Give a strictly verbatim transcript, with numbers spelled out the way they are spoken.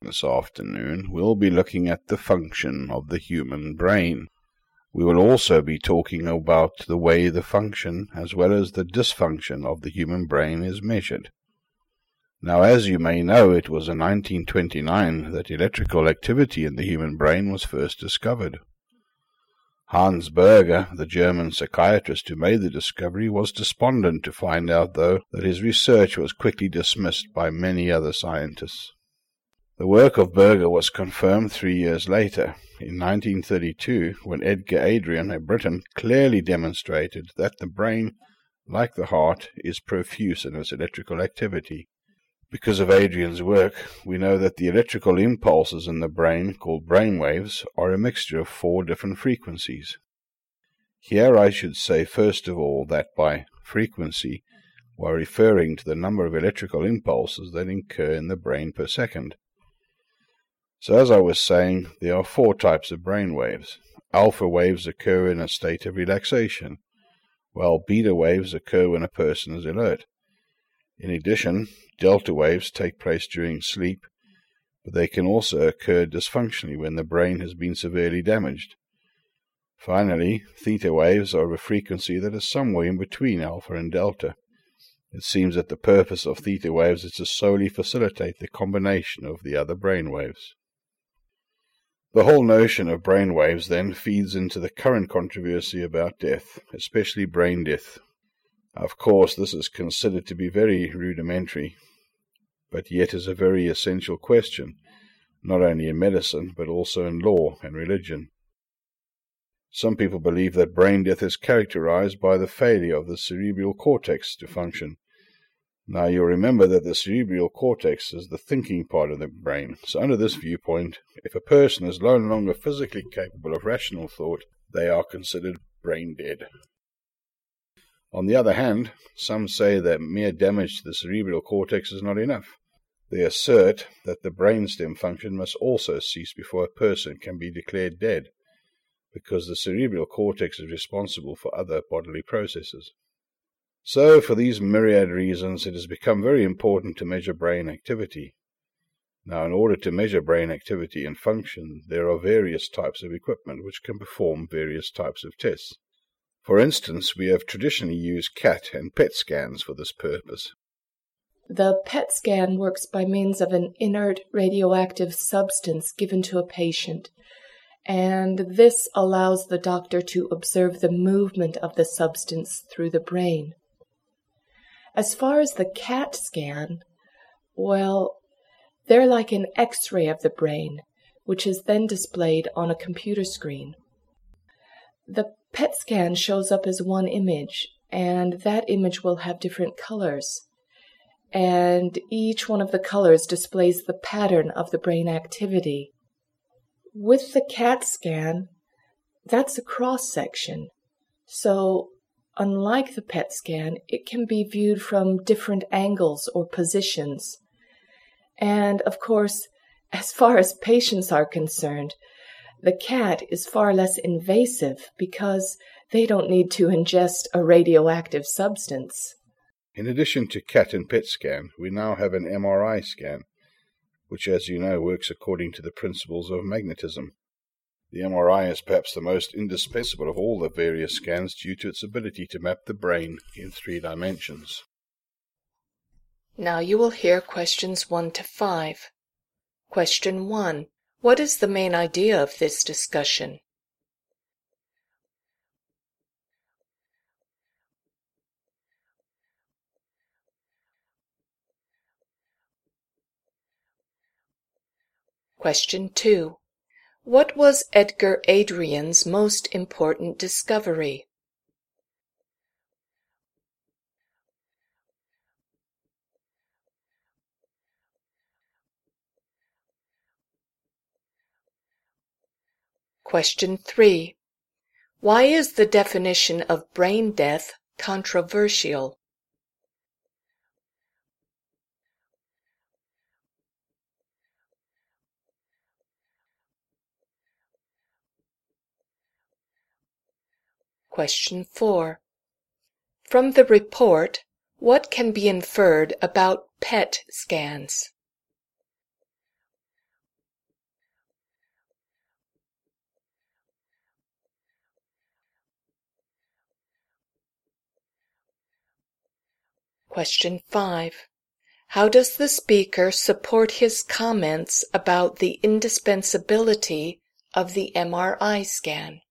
This afternoon we'll be looking at the function of the human brain. We will also be talking about the way the function as well as the dysfunction of the human brain is measured. Now, as you may know, it was in nineteen twenty-nine that electrical activity in the human brain was first discovered. Hans Berger, the German psychiatrist who made the discovery, was despondent to find out, though, that his research was quickly dismissed by many other scientists. The work of Berger was confirmed three years later, in nineteen thirty-two, when Edgar Adrian, a Briton, clearly demonstrated that the brain, like the heart, is profuse in its electrical activity. Because of Adrian's work, we know that the electrical impulses in the brain, called brain waves, are a mixture of four different frequencies. Here I should say first of all that by frequency we are referring to the number of electrical impulses that occur in the brain per second. So as I was saying, there are four types of brain waves. Alpha waves occur in a state of relaxation, while beta waves occur when a person is alert. In addition, delta waves take place during sleep, but they can also occur dysfunctionally when the brain has been severely damaged. Finally, theta waves are of a frequency that is somewhere in between alpha and delta. It seems that the purpose of theta waves is to solely facilitate the combination of the other brain waves. The whole notion of brain waves then feeds into the current controversy about death, especially brain death. Of course, this is considered to be very rudimentary, but yet is a very essential question, not only in medicine, but also in law and religion. Some people believe that brain death is characterized by the failure of the cerebral cortex to function. Now, you'll remember that the cerebral cortex is the thinking part of the brain, so under this viewpoint, if a person is no longer physically capable of rational thought, they are considered brain dead. On the other hand, some say that mere damage to the cerebral cortex is not enough. They assert that the brainstem function must also cease before a person can be declared dead, because the cerebral cortex is responsible for other bodily processes. So, for these myriad reasons, it has become very important to measure brain activity. Now, in order to measure brain activity and function, there are various types of equipment which can perform various types of tests. For instance, we have traditionally used C A T and P E T scans for this purpose. The P E T scan works by means of an inert radioactive substance given to a patient, and this allows the doctor to observe the movement of the substance through the brain. As far as the C A T scan, well, they're like an X-ray of the brain, which is then displayed on a computer screen. The P E T scan shows up as one image, and that image will have different colors. And each one of the colors displays the pattern of the brain activity. With the C A T scan, that's a cross-section. So, unlike the P E T scan, it can be viewed from different angles or positions. And, of course, as far as patients are concerned, the C A T is far less invasive because they don't need to ingest a radioactive substance. In addition to C A T and P E T scan, we now have an M R I scan, which, as you know, works according to the principles of magnetism. The M R I is perhaps the most indispensable of all the various scans due to its ability to map the brain in three dimensions. Now you will hear questions one to five. Question one. What is the main idea of this discussion? Question two. What was Edgar Adrian's most important discovery? Question three. Why is the definition of brain death controversial? Question four. From the report, what can be inferred about P E T scans? Question five. How does the speaker support his comments about the indispensability of the M R I scan?